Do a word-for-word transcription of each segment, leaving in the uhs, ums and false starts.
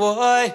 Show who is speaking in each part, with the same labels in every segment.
Speaker 1: Ой.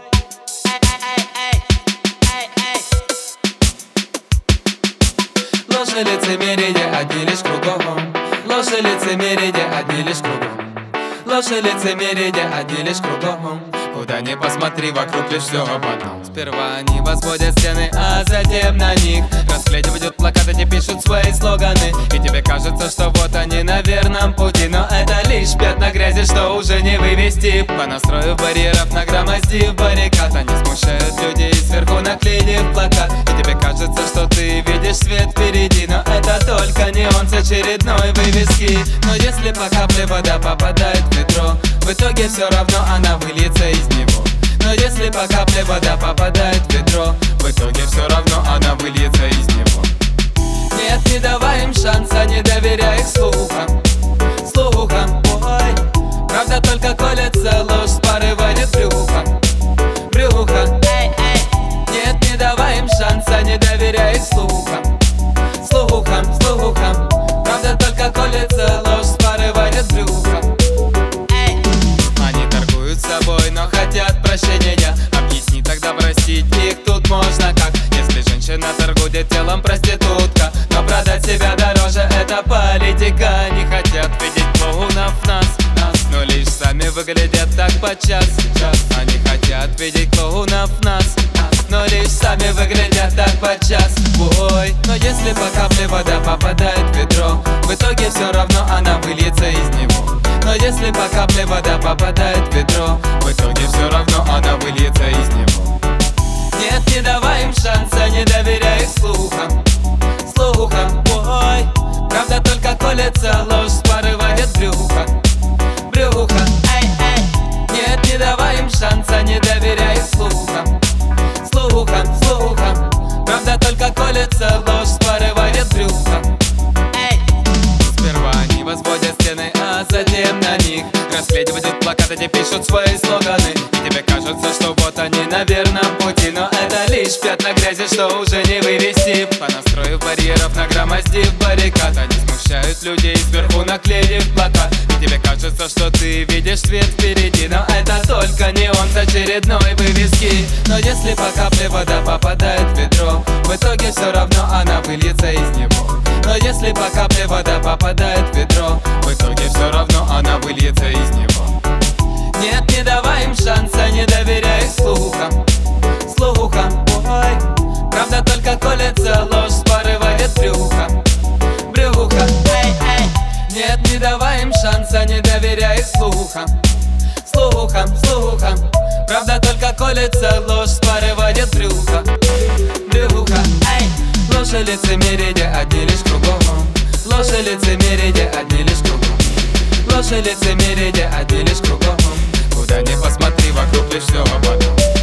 Speaker 1: Ложь и лицемерие одни лишь кругом. Ложь и лицемерие одни лишь кругом. Ложь и лицемерие одни лишь кругом. Куда ни посмотри, вокруг лишь все об одном. Сперва они возводят стены, а затем на них расклеивают плакаты, не пишут свои слоганы. И тебе кажется, что вот они на верном пути, но это лишь пятна грязи, что уже не вывести. Понастроив барьеров, нагромоздив баррикад, они смущают людей, сверху наклеив плакат. И тебе кажется, что ты видишь свет впереди, но это только неон с очередной вывески. Но если по капле вода попадает в ведро, в итоге все равно она выльется из него. Но если по капле вода попадает в ведро, в итоге все равно она выльется из него. Нет, не давай им шанса, не доверяй их слухам. Слухам, ой. Правда только колется, ложь с порывает брюха. Брюха, эй, эй. Нет, не давай им шанса, не доверяй их слухам. Слухам, слухам. Правда только колется, ложь с порывает брюха. Собой, но хотят прощения. Объясни тогда, простить их тут можно как? Если женщина торгует телом, проститутка, но продать себя дороже — это политика. Не хотят видеть клоунов нас, нас, но лишь сами выглядят так подчас. Они хотят видеть клоунов нас, но лишь сами выглядят так подчас. Ой, но если по капле вода попадает в ведро, в итоге все равно она выльется из него. Но если по капле вода попадает в ведро, в итоге все равно она выльется из него. Нет, не давай им шанса, не доверяй их слухам. Слухам, ой. Правда только колется, ложь с порывает брюха. Брюха, эй, эй. Нет, не давай им шанса, не доверяй их слухам. Слухам, слухам. Правда только колется, ложь с порывает брюха. Сперва они возводят стены, а затем на них расклеивают плакаты, где пишут свои слоганы. И тебе кажется, что вот они на верном пути, но это лишь пятна грязи, что уже не вывести. Понастроив барьеров, нагромоздив баррикад, они смущают людей, сверху наклеив плакат. И тебе кажется, что ты видишь свет впереди, но это только неон с очередной вывески. Но если по капле вода попадает в ведро, в итоге все равно она выльется из него. Но если по капле вода попадает в ведро, в итоге все равно она выльется из него. Нет, не давай им шанса, не доверяй их слухам. Слухам, ой. Правда только колется, ложь с порывает брюха. Брюха, эй, эй. Нет, не давай им шанса, не доверяй их слухам. Слухам, слухам. Правда только колется, ложь с порывает брюха. Брюха, эй. Ложь и лицемерие одни лишь кругом. Ложь и лицемерие одни лишь кругом. Ложь и лицемерие одни лишь кругом. Куда ни посмотри, вокруг лишь все об одном.